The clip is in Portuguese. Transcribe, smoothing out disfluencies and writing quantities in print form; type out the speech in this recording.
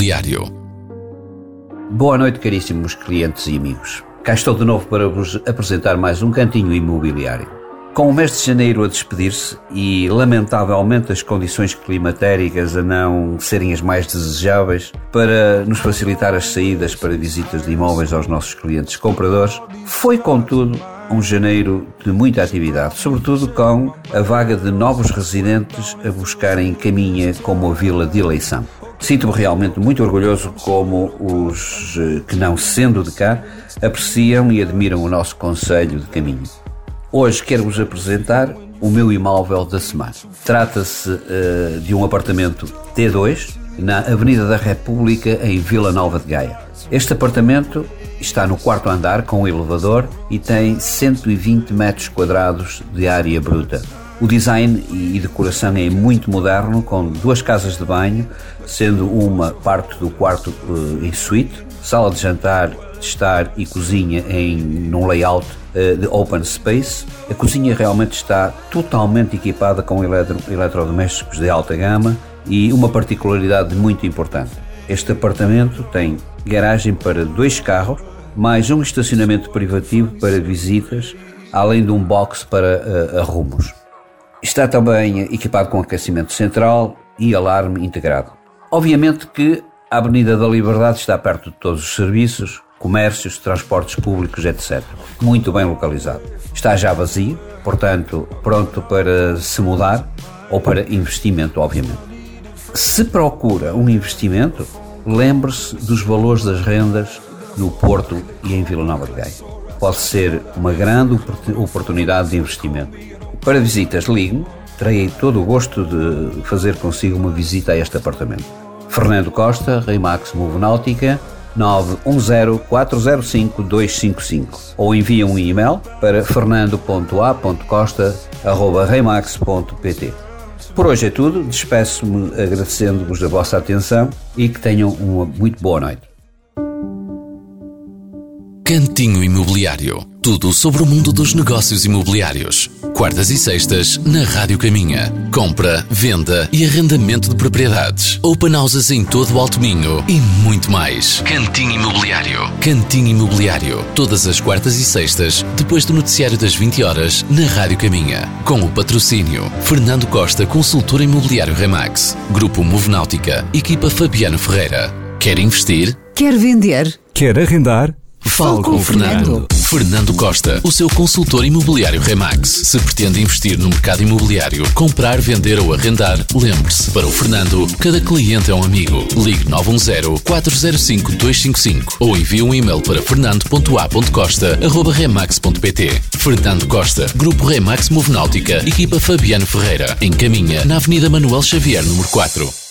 Imobiliário. Boa noite, caríssimos clientes e amigos. Cá estou de novo para vos apresentar mais um Cantinho Imobiliário. Com o mês de janeiro a despedir-se e, lamentavelmente, as condições climatéricas a não serem as mais desejáveis para nos facilitar as saídas para visitas de imóveis aos nossos clientes compradores, foi, contudo, um janeiro de muita atividade, sobretudo com a vaga de novos residentes a buscarem Caminha como a vila de eleição. Sinto-me realmente muito orgulhoso como os que, não sendo de cá, apreciam e admiram o nosso concelho de Caminha. Hoje quero-vos apresentar o meu imóvel da semana. Trata-se de um apartamento T2 na Avenida da República, em Vila Nova de Gaia. Este apartamento está no 4º andar com elevador e tem 120 metros quadrados de área bruta. O design e decoração é muito moderno, com 2 casas de banho, sendo uma parte do quarto em suíte, sala de jantar, de estar e cozinha num layout de open space. A cozinha realmente está totalmente equipada com eletrodomésticos de alta gama e uma particularidade muito importante. Este apartamento tem garagem para 2 carros, mais um estacionamento privativo para visitas, além de um box para arrumos. Está também equipado com aquecimento central e alarme integrado. Obviamente que a Avenida da Liberdade está perto de todos os serviços, comércios, transportes públicos, etc. Muito bem localizado. Está já vazio, portanto, pronto para se mudar ou para investimento, obviamente. Se procura um investimento, lembre-se dos valores das rendas no Porto e em Vila Nova de Gaia. Pode ser uma grande oportunidade de investimento. Para visitas, ligue-me. Terei todo o gosto de fazer consigo uma visita a este apartamento. Fernando Costa, Remax Movenáutica, 910-405-255, ou envia um e-mail para fernando.a.costa@remax.pt. Por hoje é tudo. Despeço-me agradecendo-vos a vossa atenção e que tenham uma muito boa noite. Cantinho Imobiliário. Tudo sobre o mundo dos negócios imobiliários. Quartas e sextas na Rádio Caminha. Compra, venda e arrendamento de propriedades. Open houses em todo o Alto Minho e muito mais. Cantinho Imobiliário. Cantinho Imobiliário. Todas as quartas e sextas, depois do noticiário das 20 horas, na Rádio Caminha. Com o patrocínio Fernando Costa, consultor imobiliário Remax. Grupo Movenáutica. Equipa Fabiano Ferreira. Quer investir? Quer vender? Quer arrendar? Fale com o Fernando. Fernando Costa, o seu consultor imobiliário Remax. Se pretende investir no mercado imobiliário, comprar, vender ou arrendar, lembre-se, para o Fernando, cada cliente é um amigo. Ligue 910-405-255 ou envie um e-mail para fernando.a.costa@remax.pt. Fernando Costa, Grupo Remax Movenáutica, equipa Fabiano Ferreira, em Caminha, na Avenida Manuel Xavier, número 4.